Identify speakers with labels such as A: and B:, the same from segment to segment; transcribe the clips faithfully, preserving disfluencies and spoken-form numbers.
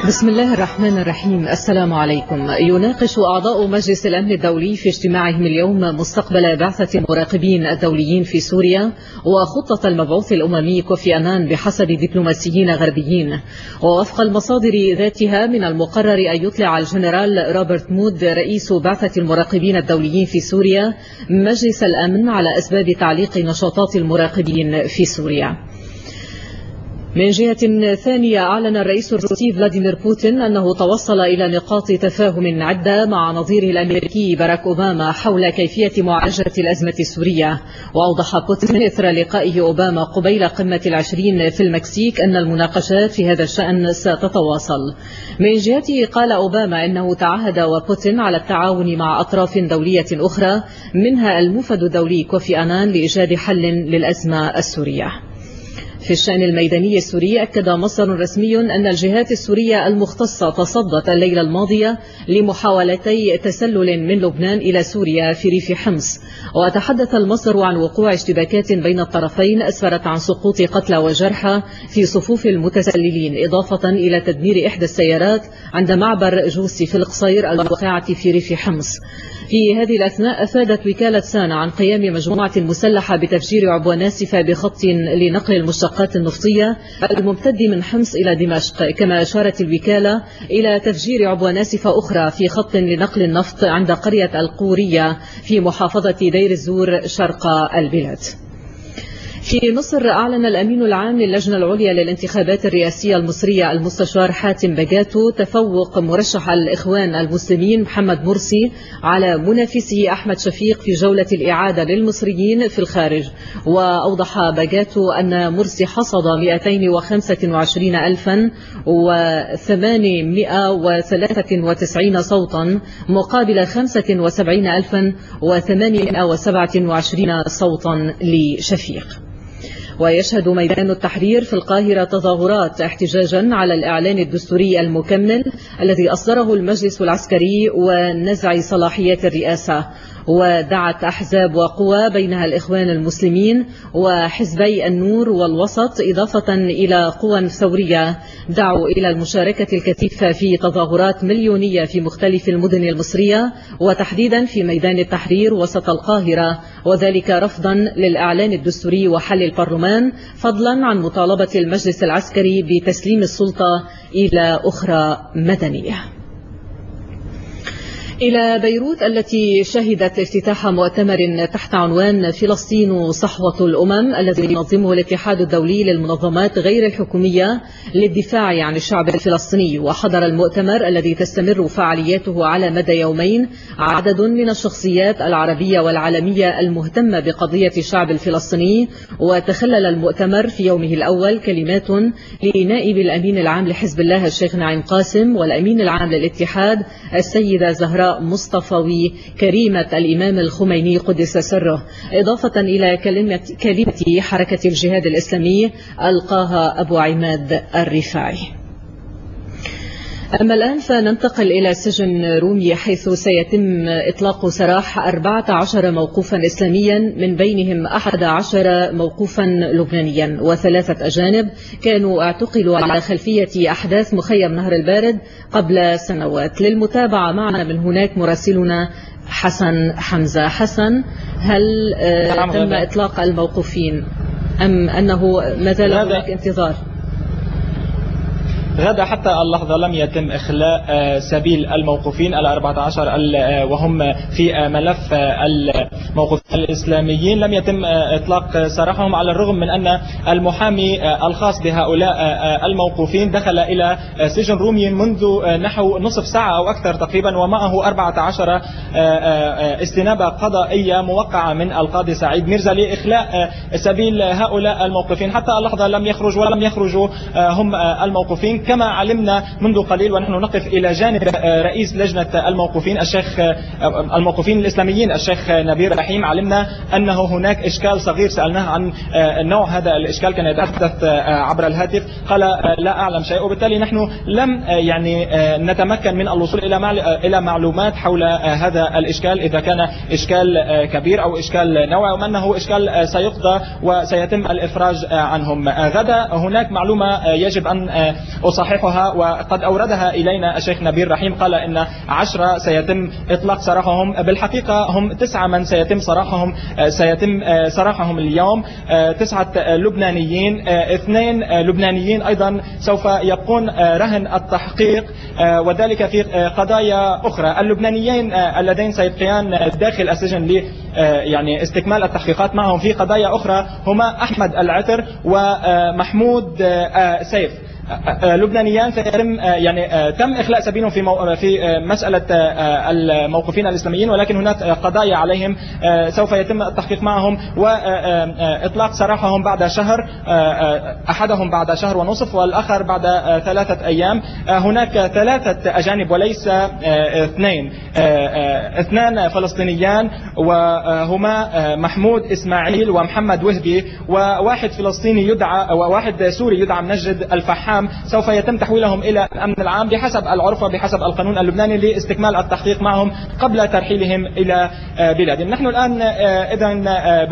A: بسم الله الرحمن الرحيم. السلام عليكم. يناقش أعضاء مجلس الأمن الدولي في اجتماعهم اليوم مستقبل بعثة المراقبين الدوليين في سوريا وخطة المبعوث الأممي كوفي أنان بحسب دبلوماسيين غربيين. ووفق المصادر ذاتها من المقرر أن يطلع الجنرال روبرت مود رئيس بعثة المراقبين الدوليين في سوريا مجلس الأمن على أسباب تعليق نشاطات المراقبين في سوريا. من جهة ثانية، أعلن الرئيس الروسي فلاديمير بوتين أنه توصل إلى نقاط تفاهم عدة مع نظيره الأمريكي باراك أوباما حول كيفية معالجة الأزمة السورية. وأوضح بوتين إثر لقائه أوباما قبيل قمة العشرين في المكسيك أن المناقشات في هذا الشأن ستتواصل. من جهته قال أوباما أنه تعهد وبوتين على التعاون مع أطراف دولية أخرى منها الموفد الدولي كوفي أنان لإيجاد حل للأزمة السورية. في الشأن الميداني السوري، أكد مصدر رسمي أن الجهات السورية المختصة تصدت الليلة الماضية لمحاولتي تسلل من لبنان إلى سوريا في ريف حمص. وتحدث المصدر عن وقوع اشتباكات بين الطرفين أسفرت عن سقوط قتلى وجرحى في صفوف المتسللين، إضافة إلى تدمير إحدى السيارات عند معبر جوسي في القصير الواقعة في ريف حمص. في هذه الأثناء، أفادت وكالة سانا عن قيام مجموعة مسلحة بتفجير عبوة ناسفة بخط لنقل المشتقات النفطية الممتد من حمص إلى دمشق. كما أشارت الوكالة إلى تفجير عبوة ناسفة أخرى في خط لنقل النفط عند قرية القورية في محافظة دير الزور شرق البلاد. في مصر، أعلن الأمين العام للجنة العليا للانتخابات الرئاسية المصرية المستشار حاتم بجاتو تفوق مرشح الإخوان المسلمين محمد مرسي على منافسه أحمد شفيق في جولة الإعادة للمصريين في الخارج. وأوضح بجاتو أن مرسي حصد مئتين وخمسة وعشرين ألفا وثمانمئة وثلاثة وتسعين صوتا مقابل خمسة وسبعين ألفا وثمانمئة وسبعة وعشرين صوتا لشفيق. ويشهد ميدان التحرير في القاهرة تظاهرات احتجاجا على الإعلان الدستوري المكمل الذي أصدره المجلس العسكري ونزع صلاحيات الرئاسة. ودعت أحزاب وقوى بينها الإخوان المسلمين وحزبي النور والوسط إضافة إلى قوى ثورية دعوا إلى المشاركة الكثيفة في تظاهرات مليونية في مختلف المدن المصرية وتحديدا في ميدان التحرير وسط القاهرة، وذلك رفضا للإعلان الدستوري وحل البرلمان، فضلا عن مطالبة المجلس العسكري بتسليم السلطة إلى أخرى مدنية. إلى بيروت التي شهدت افتتاح مؤتمر تحت عنوان فلسطين صحوة الأمم الذي ينظمه الاتحاد الدولي للمنظمات غير الحكومية للدفاع عن الشعب الفلسطيني. وحضر المؤتمر الذي تستمر فعالياته على مدى يومين عدد من الشخصيات العربية والعالمية المهتمة بقضية الشعب الفلسطيني. وتخلل المؤتمر في يومه الأول كلمات لنائب الأمين العام لحزب الله الشيخ نعيم قاسم والأمين العام للاتحاد السيدة زهراء مصطفوي كريمة الإمام الخميني قدس سره، إضافة إلى كلمة, كلمة حركة الجهاد الإسلامي ألقاها أبو عماد الرفاعي. أما الآن فننتقل إلى سجن رومي حيث سيتم إطلاق سراح أربعة عشر موقوفا إسلاميا من بينهم أحد عشر موقوفا لبنانيا وثلاثة أجانب كانوا اعتقلوا على خلفية أحداث مخيم نهر البارد قبل سنوات. للمتابعة معنا من هناك مراسلنا حسن حمزة. حسن، هل تم إطلاق الموقوفين أم أنه ما زال هناك انتظار؟
B: غدا حتى اللحظة لم يتم إخلاء سبيل الموقوفين الأربعة عشر وهم في ملف الموقوفين الإسلاميين. لم يتم إطلاق سراحهم على الرغم من أن المحامي الخاص بهؤلاء الموقوفين دخل إلى سجن رومي منذ نحو نصف ساعة أو أكثر تقريبا ومعه أربعة عشر استنابة قضائية موقعة من القاضي سعيد ميرزا لإخلاء سبيل هؤلاء الموقوفين. حتى اللحظة لم يخرج ولم يخرجوا هم الموقوفين كما علمنا منذ قليل ونحن نقف إلى جانب رئيس لجنة الموقوفين الشيخ الموقوفين الإسلاميين الشيخ نبيل رحيم. علمنا أنه هناك إشكال صغير، سألناه عن نوع هذا الإشكال، كان يتحدث عبر الهاتف، قال لا أعلم شيء. وبالتالي نحن لم يعني نتمكن من الوصول إلى معلومات حول هذا الإشكال إذا كان إشكال كبير أو إشكال نوعي أو أنه إشكال سيقضى وسيتم الإفراج عنهم. غدا هناك معلومة يجب أن أصححها وقد أوردها إلينا الشيخ نبيل رحيم، قال إن عشرة سيتم إطلاق سراحهم. بالحقيقة هم تسعة من سيتم سراحهم سيتم سراحهم اليوم، تسعة لبنانيين، اثنين لبنانيين أيضا سوف يبقون رهن التحقيق، وذلك في قضايا أخرى. اللبنانيين اللذين سيبقيان داخل السجن ل يعني استكمال التحقيقات معهم في قضايا أخرى هما أحمد العتر ومحمود سيف، لبنانيان سيتم يعني تم إخلاء سبيلهم في مو... في مسألة الموقوفين الإسلاميين، ولكن هناك قضايا عليهم سوف يتم التحقيق معهم وإطلاق سراحهم بعد شهر، أحدهم بعد شهر ونصف والآخر بعد ثلاثة أيام. هناك ثلاثة أجانب وليس اثنين، اثنان فلسطينيان وهما محمود إسماعيل ومحمد وهبي، وواحد فلسطيني يدعى وواحد سوري يدعى منجد الفحام، سوف يتم تحويلهم إلى الأمن العام بحسب العرف وبحسب القانون اللبناني لاستكمال التحقيق معهم قبل ترحيلهم إلى بلادهم. نحن الآن إذن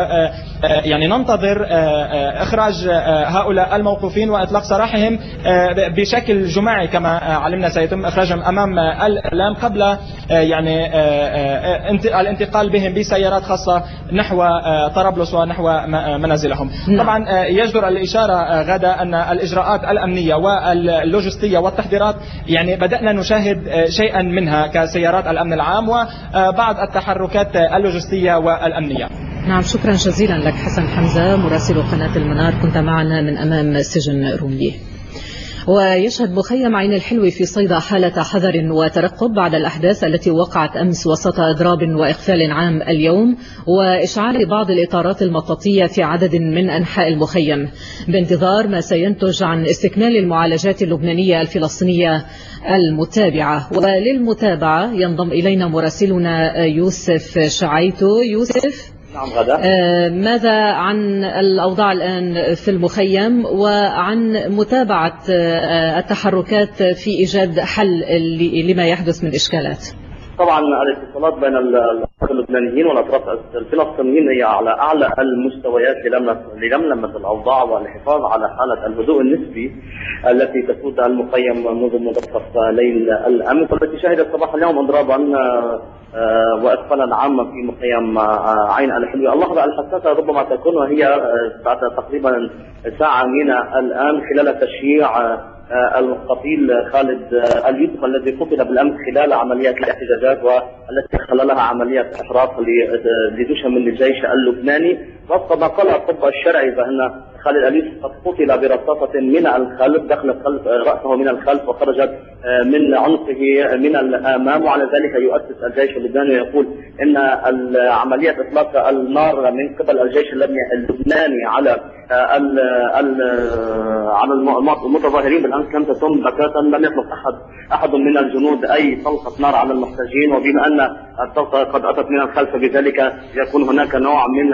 B: يعني ننتظر إخراج هؤلاء الموقوفين وإطلاق سراحهم بشكل جماعي كما علمنا، سيتم إخراجهم أمام الإعلام قبل يعني الانتقال بهم بسيارات خاصة نحو طرابلس ونحو منازلهم. طبعا يجدر الإشارة غدا أن الإجراءات الأمنية واللوجستية والتحضيرات يعني بدأنا نشاهد شيئا منها كسيارات الأمن العام وبعض التحركات اللوجستية والأمنية.
A: نعم، شكرا جزيلا لك حسن حمزة مراسل قناة المنار، كنت معنا من أمام سجن رومليه. ويشهد مخيم عين الحلو في صيدا حالة حذر وترقب بعد الأحداث التي وقعت أمس وسط إضراب وإقفال عام اليوم وإشعال بعض الإطارات المطاطية في عدد من أنحاء المخيم بانتظار ما سينتج عن استكمال المعالجات اللبنانية الفلسطينية المتابعة. وللمتابعة ينضم إلينا مراسلنا يوسف شعيتو. يوسف،
C: نعم غدا.
A: ماذا عن الأوضاع الآن في المخيم وعن متابعة التحركات في إيجاد حل لما يحدث من إشكالات؟
C: طبعا الاتصالات بين الأطراف اللبنانيين والأطراف الفلسطينيين هي على أعلى المستويات للملمة الأوضاع والحفاظ على حالة الهدوء النسبي التي تسود المخيم منذ منتصف ليل الأمس، والتي شهدت صباح اليوم اضرابا وإقفالا عاما في مخيم عين الحلو. اللحظة الحساسة ربما تكون وهي بعد تقريبا ساعة من الآن خلال تشييع القتيل خالد اليوسف الذي قتل بالامس خلال عمليات الاحتجاجات والتي خللها عمليات احراق لدشم من الجيش اللبناني. وفق ما قال الطب الشرعي فان خالد اليوسف قد قتل برصاصه من الخلف دخلت خلف راسه من الخلف وخرجت من عنقه من الامام، وعلى ذلك يؤسس الجيش اللبناني ويقول ان عمليه اطلاق النار من قبل الجيش اللبناني على ال ال على المتظاهرين بالامس لم تتم بتاتا، لم يطلق احد احد من الجنود اي طلقه نار على المحتجين، وبما ان الطلقه قد اتت من الخلف فبذلك يكون هناك نوع من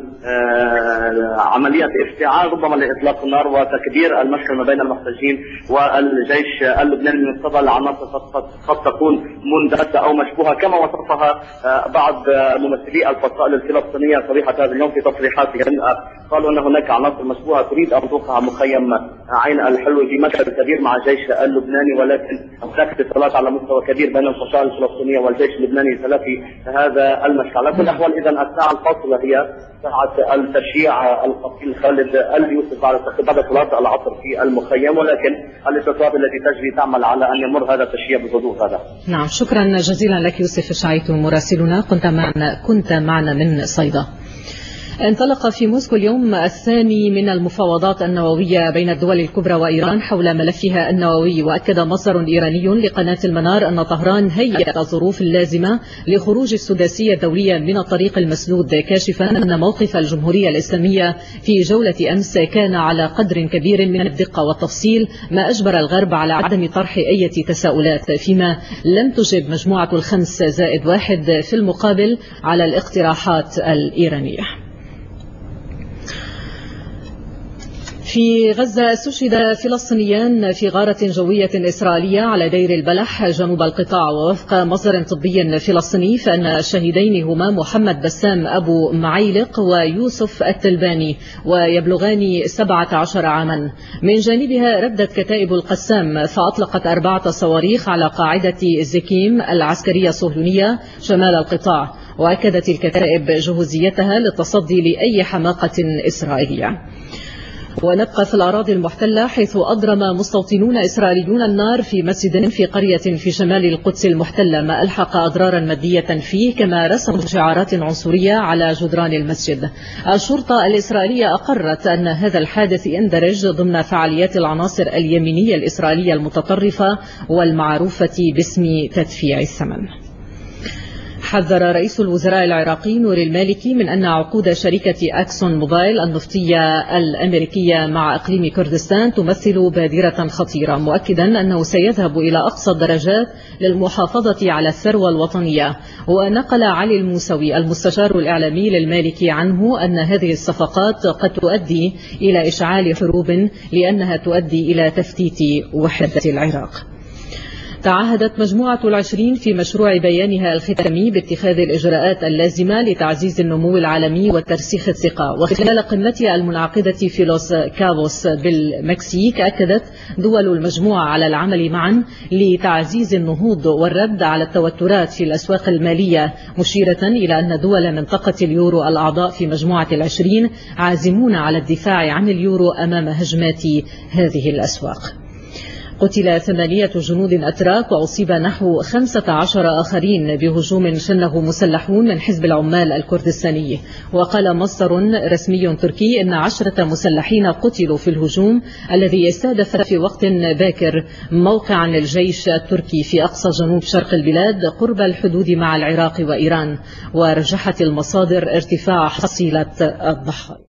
C: عمليه افتعال ربما لاطلاق النار وتكبير المشكل ما بين المحتجين والجيش اللبناني من قبل عناصر قد تكون مندسه او مشبوهه كما وصفها بعض ممثلي الفصائل الفلسطينيه صريحه هذا اليوم في تصريحاتهم. قالوا ان هناك عناصر مشبوهه تريد ان توقع مخيم عين الحلو في مشهد كبير مع الجيش اللبناني، ولكن هناك اتصالات على مستوى كبير بين الفصائل الفلسطينيه والجيش اللبناني لتلافي هذا المشكل. على كل الاحوال اذا الساعه الفاصله هي ساعه التشييع القتيل خالد اليوسف بعد بعد صلاه العصر في المخيم، ولكن الاتصالات التي تجري تعمل على ان يمر هذا التشييع بهدوء. هذا
A: نعم، شكرا جزيلا لك يوسف شعيتو مراسلنا، كنت معنا كنت معنا من صيدا. انطلق في موسكو اليوم الثاني من المفاوضات النووية بين الدول الكبرى وإيران حول ملفها النووي، وأكد مصدر إيراني لقناة المنار أن طهران هيأت الظروف اللازمة لخروج السداسية الدولية من الطريق المسدود، كاشفا أن موقف الجمهورية الإسلامية في جولة أمس كان على قدر كبير من الدقة والتفصيل، ما أجبر الغرب على عدم طرح أي تساؤلات، فيما لم تجب مجموعة الخمس زائد واحد في المقابل على الاقتراحات الإيرانية. في غزة استشهد فلسطينيان في غارة جوية إسرائيلية على دير البلح جنوب القطاع. ووفق مصدر طبي فلسطيني فإن الشهيدين هما محمد بسام أبو معيلق ويوسف التلباني ويبلغان سبعة عشر عاما. من جانبها ردت كتائب القسام فأطلقت أربعة صواريخ على قاعدة زكيم العسكرية الصهيونية شمال القطاع. وأكدت الكتائب جهوزيتها للتصدي لأي حماقة إسرائيلية. ونبقى في الأراضي المحتلة، حيث أضرم مستوطنون إسرائيليون النار في مسجد في قرية في شمال القدس المحتلة، ما ألحق أضرارا مادية فيه، كما رسموا شعارات عنصرية على جدران المسجد. الشرطة الإسرائيلية أقرت أن هذا الحادث يندرج ضمن فعاليات العناصر اليمينية الإسرائيلية المتطرفة والمعروفة باسم تدفيع الثمن. حذر رئيس الوزراء العراقي نور المالكي من أن عقود شركة أكسون موبايل النفطية الأمريكية مع إقليم كردستان تمثل بادرة خطيرة، مؤكدا أنه سيذهب إلى أقصى الدرجات للمحافظة على الثروة الوطنية. ونقل علي الموسوي المستشار الإعلامي للمالكي عنه أن هذه الصفقات قد تؤدي إلى إشعال حروب، لأنها تؤدي إلى تفتيت وحدة العراق. تعهدت مجموعة العشرين في مشروع بيانها الختامي باتخاذ الإجراءات اللازمة لتعزيز النمو العالمي وترسيخ الثقة. وخلال قمتها المنعقدة في لوس كابوس بالمكسيك، أكدت دول المجموعة على العمل معا لتعزيز النهوض والرد على التوترات في الأسواق المالية، مشيرة إلى أن دول منطقة اليورو الأعضاء في مجموعة العشرين عازمون على الدفاع عن اليورو أمام هجمات هذه الأسواق. قتل ثمانية جنود أتراك وأصيب نحو خمسة عشر آخرين بهجوم شنه مسلحون من حزب العمال الكردستاني. وقال مصدر رسمي تركي إن عشرة مسلحين قتلوا في الهجوم الذي استهدف في وقت باكر موقعا للجيش التركي في أقصى جنوب شرق البلاد قرب الحدود مع العراق وإيران. ورجحت المصادر ارتفاع حصيلة الضحايا.